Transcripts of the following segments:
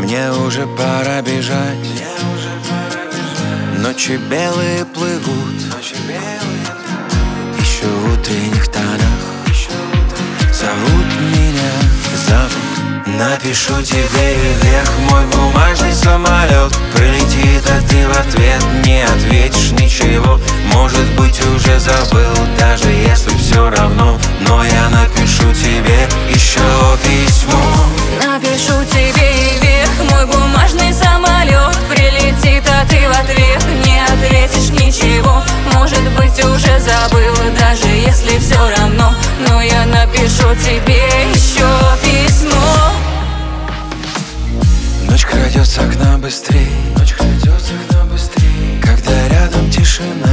Мне уже пора бежать, ночи белые плывут, еще в утренних тонах зовут меня, зовут. Напишу тебе вверх мой бумажный самолет. Прилетит, а ты в ответ не ответишь ничего. Может быть, уже забыл, даже если все равно. Но я напишу тебе еще письмо. Напишу тебе вверх мой бумажный самолет. Прилетит, а ты в ответ не ответишь ничего. Может быть, уже забыл, даже если все равно. Но я напишу тебе еще письмо. Ночь крадется к нам быстрей, когда рядом тишина,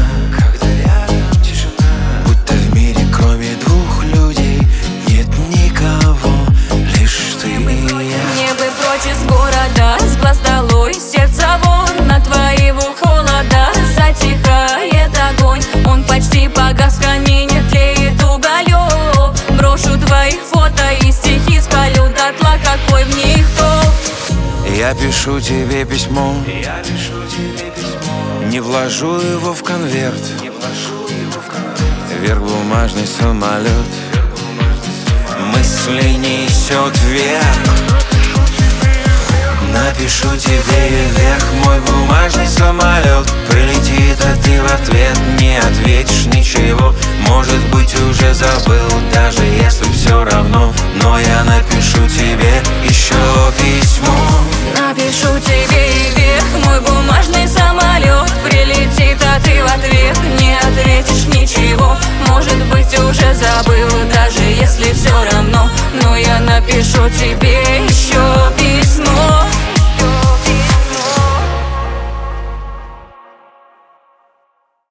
будто в мире кроме двух людей нет никого, лишь ты и я. Мне бы прочь из города, с глаз долой, сердце вон, на твоего холода затихает огонь. Он почти погас, в камине тлеет уголек. Брошу твоих фото и стихи, спалю дотла, какой в них толк. Я пишу тебе письмо, не вложу его в конверт. Вверх бумажный самолет, мысли несет вверх. Напишу тебе вверх мой бумажный самолет. Прилетит, а ты в ответ не ответишь ничего. Может быть, уже забыл, даже если все равно. Но я напишу тебе еще письмо. Напишу тебе вверх мой бумажный самолет. Прилетит, а ты в ответ не ответишь ничего. Может быть, уже забыл, даже если все равно. Но я напишу тебе еще